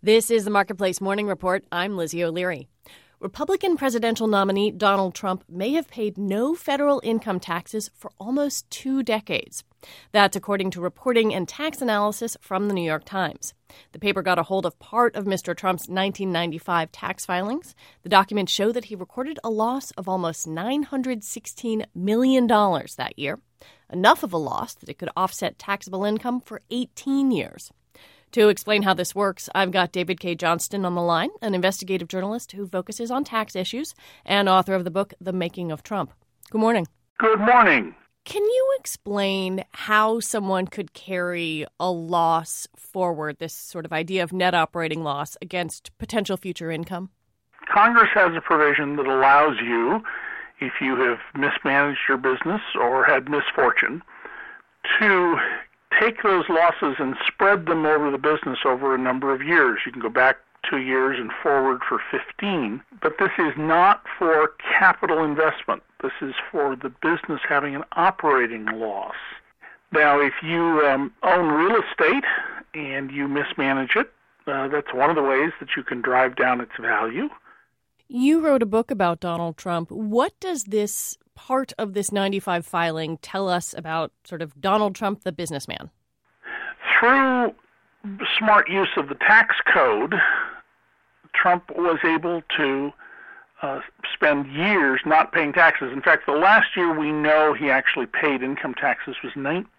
This is the Marketplace Morning Report. I'm Lizzie O'Leary. Republican presidential nominee Donald Trump may have paid no federal income taxes for almost 2 decades. That's according to reporting and tax analysis from the New York Times. The paper got a hold of part of Mr. Trump's 1995 tax filings. The documents show that he recorded a loss of almost $916 million that year, enough of a loss that it could offset taxable income for 18 years. To explain how this works, I've got David Cay Johnston on the line, an investigative journalist who focuses on tax issues and author of the book The Making of Trump. Good morning. Good morning. Can you explain how someone could carry a loss forward, this sort of idea of net operating loss, against potential future income? Congress has a provision that allows you, if you have mismanaged your business or had misfortune, to take those losses and spread them over the business over a number of years. You can go back 2 years and forward for 15, but this is not for capital investment. This is for the business having an operating loss. Now, if you own real estate and you mismanage it, that's one of the ways that you can drive down its value. You wrote a book about Donald Trump. What does this part of this 95 filing tell us about sort of Donald Trump, the businessman? Through smart use of the tax code, Trump was able to spend years not paying taxes. In fact, the last year we know he actually paid income taxes was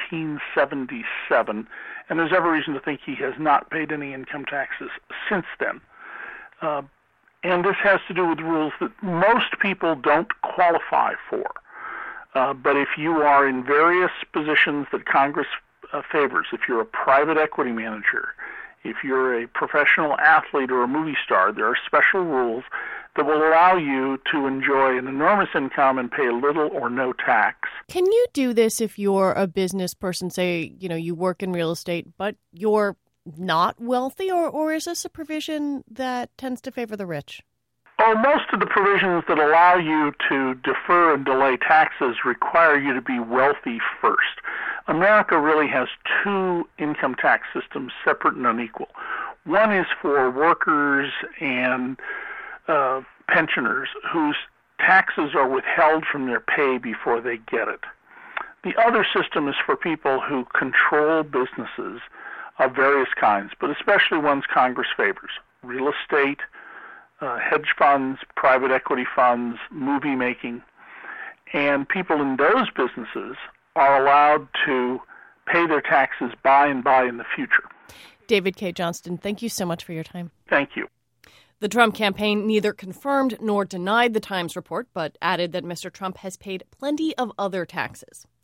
1977, and there's every reason to think he has not paid any income taxes since then. And this has to do with rules that most people don't qualify for. But if you are in various positions that Congress favors, if you're a private equity manager, if you're a professional athlete or a movie star, there are special rules that will allow you to enjoy an enormous income and pay little or no tax. Can you do this if you're a business person, say, you work in real estate, but you're not wealthy, or is this a provision that tends to favor the rich? Oh, most of the provisions that allow you to defer and delay taxes require you to be wealthy first. America really has 2 income tax systems, separate and unequal. One is for workers and pensioners whose taxes are withheld from their pay before they get it. The other system is for people who control businesses of various kinds, but especially ones Congress favors: real estate, hedge funds, private equity funds, movie making. And people in those businesses are allowed to pay their taxes by and by in the future. David Cay Johnston, thank you so much for your time. Thank you. The Trump campaign neither confirmed nor denied the Times report, but added that Mr. Trump has paid plenty of other taxes.